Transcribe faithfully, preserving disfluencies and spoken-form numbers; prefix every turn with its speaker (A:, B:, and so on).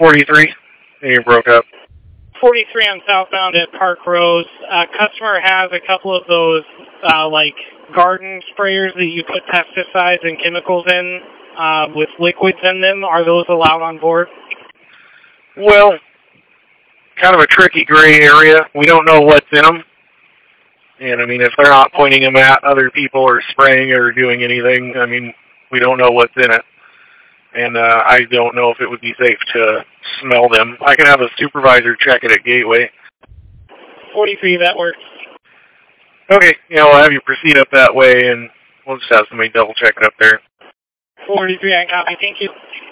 A: forty-three. You broke up.
B: forty-three on southbound at Park Rose. Uh, customer has a couple of those, uh, like, garden sprayers that you put pesticides and chemicals in uh, with liquids in them. Are those allowed on board?
A: Well, kind of a tricky gray area. We don't know what's in them. And, I mean, if they're not pointing them at other people or spraying or doing anything, I mean, we don't know what's in it. And uh, I don't know if it would be safe to smell them. I can have a supervisor check it at Gateway.
B: forty-three, that works.
A: Okay, yeah, we'll have you proceed up that way, and we'll just have somebody double check it up there.
B: forty-three, I copy. Thank you.